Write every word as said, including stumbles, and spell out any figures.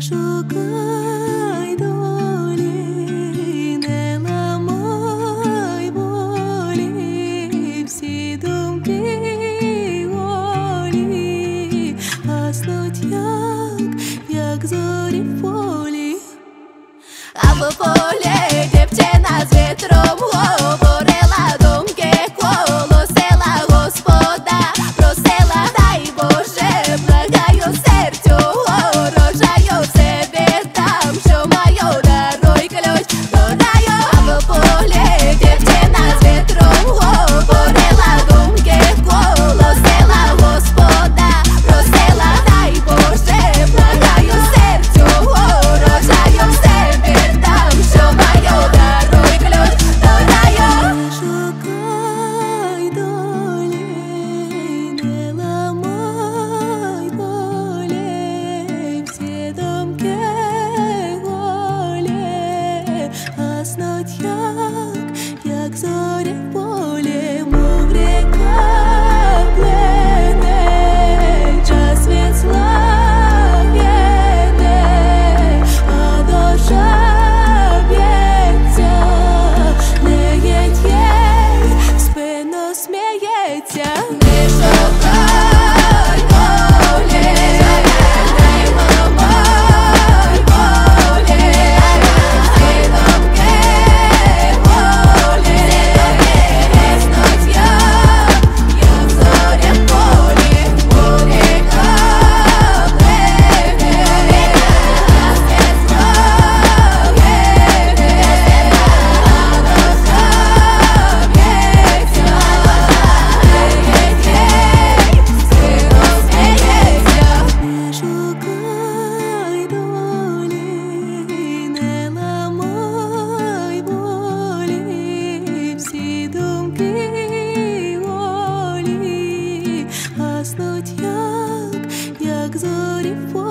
шукай долі, не ламай волі, всі думки голі гаснуть, як, як зорі в полі. А в полі дівчина з вітром говорила думки, колосила Господа, просила, дай Боже, благаю серцю, рожаю собі там, що маю, даруй ключ до раю. А в полі дівчина з вітром говорила думки, колосила Господа, просила, дай Боже, благаю серцю, рожаю собі там, що маю, даруй ключ до раю. Не шукай долі, не ламай волі, всі думки голі гаснуть, як, як зорі в полі, мов ріка плине, час від слав'яне, а душа б'ється, леєть їй, в спину сміється. Не шукай долі, не ламай волі, всі думки голі гаснуть, як, як зорі в полі, мов ріка плине, час від слав'яне, а душа б'ється, леєть їй, в спину сміється. Не шукай долі, не ламай волі, всі думки голі гаснуть, як, як зорі в полі.